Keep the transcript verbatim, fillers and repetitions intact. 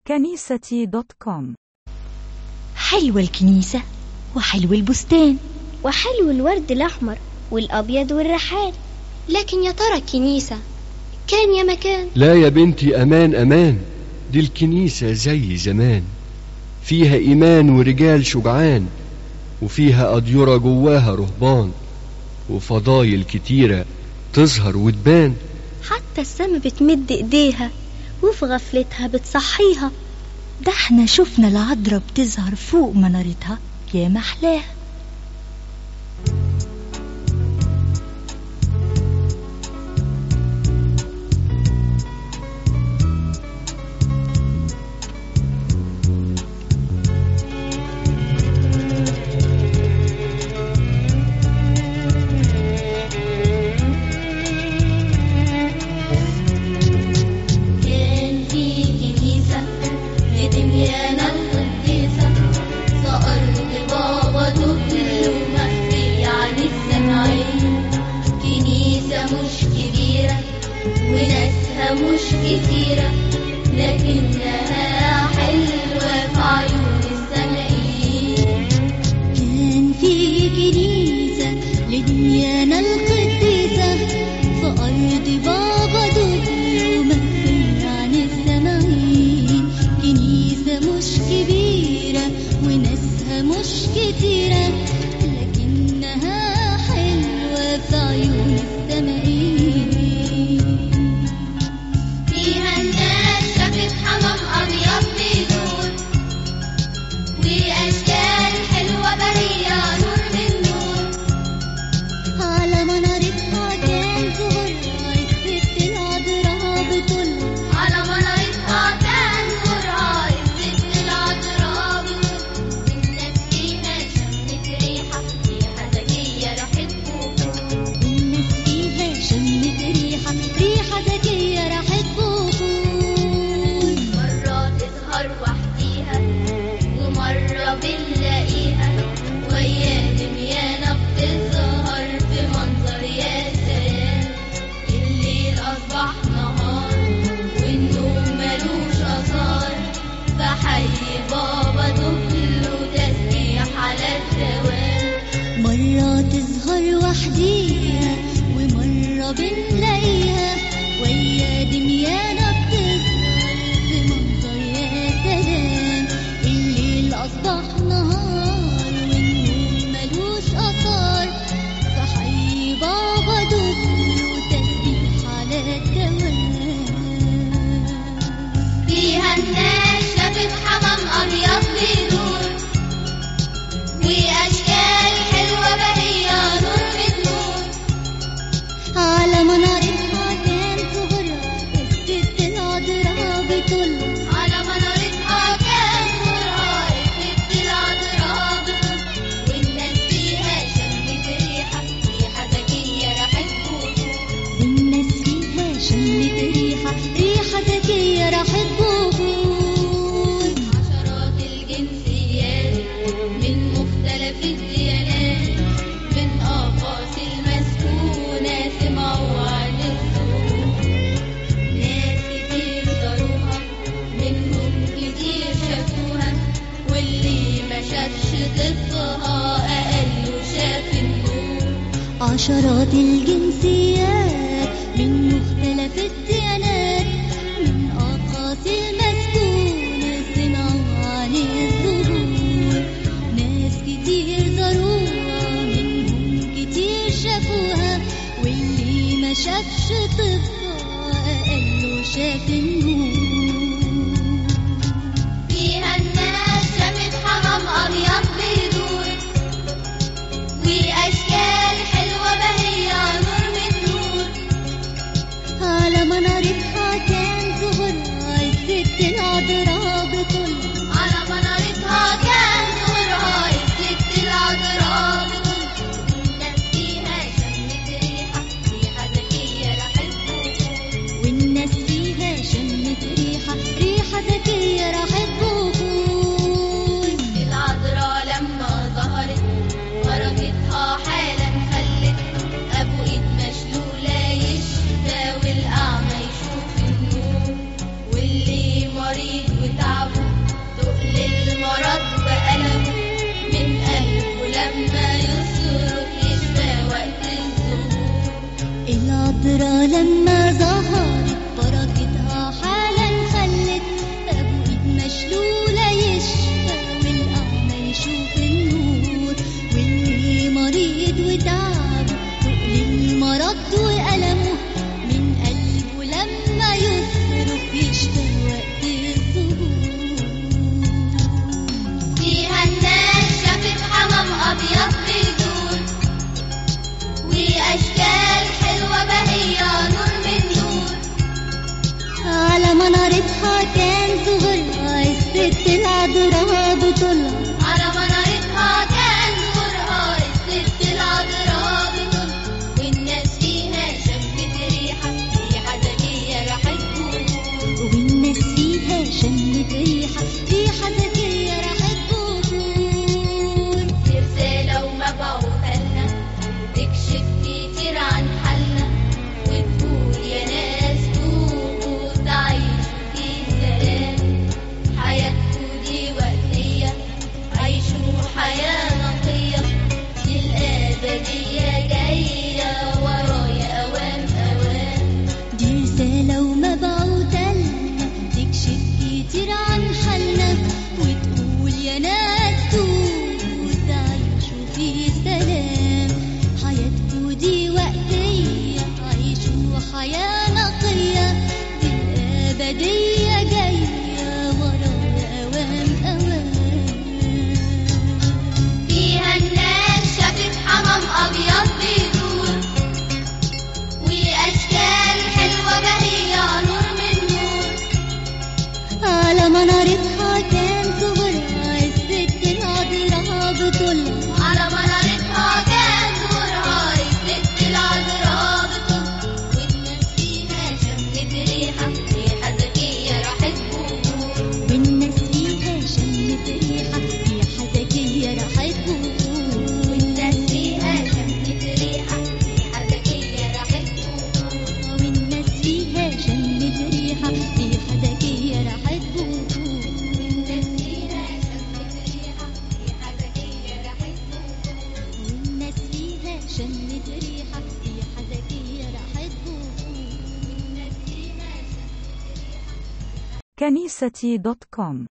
كنيستي دوت كوم. حلوة الكنيسة وحلو البستان وحلو الورد الأحمر والأبيض والريحان. لكن يا ترى الكنيسة كان يا مكان؟ لا يا بنتي، أمان أمان، دي الكنيسة زي زمان، فيها إيمان ورجال شجعان، وفيها أديرة جواها رهبان، وفضايل كتيرة تظهر وتبان. حتى السما بتمد إيديها وفي غفلتها بتصحيها. ده احنا شفنا العذراء بتظهر فوق منارتها يا محلاها. مش كتيرة لكنها حلوة في عيون السمائيين. كان في كنيسة لديانا القديسة في أرض بابا دودي ومخفية عن السمائيين. كنيسة مش كبيرة وناسها مش كتيرة لكنها حلوة في عيون السمائيين. مرة تظهر وحديها ومرة بنلاقيها ويا دميانة بتظهر في منظر يا سلام. الليل أصبح نهار والنور ملوش أثار فحي بابا دبل وتسبيح على الدوام. فيها الناس شافت حمام أبيض بيدور وأشكال حلوة بهية نور بتنور. على منارتها كان ظهرها الست العذراء بتطل. على منارتها كان ظهرها الست العذراء بتطل. والناس فيها شمت ريحة ريحة زكية راحت بوجود. والناس فيها شمت ريحة ريحة زكية راحت بوجود. عشرات الجنسيات من مختلف الديانات من أقاصي المسكونة سمعوا عن الظهور. ناس كتير زاروها منهم كتير شافوها واللي ما شافش طفها أقل شاف النور. عشرات الجنسيات من مختلف الديانات من أقاصي المسكونة سمعوا عن الظهور. ناس كتير زاروها منهم كتير شافوها واللي ما شافش طفها أقل شاف النور. فيها الناس شافت حمام أبيض بيدور وأشكال حلوة بهية نور من منارتها كان صغرها الست العذراء بطولها. على منارتها كان نورها الست العذراء بطول. والناس فيها شمت ريحة ريحة زكية راحت بوجود. والناس فيها شمت ريحة ريحة زكية راحت بوجود. والناس فيها شمت ريحة ريحة زكية راحت بوجود. والناس فيها شمت ريحة ريحة زكية راحت بوجود. والناس فيها شمت ريحة ريحة زكية راحت بوجود. والناس فيها شمت ريحة ريحة زكية راحت بوجود. كنيستي دوت كوم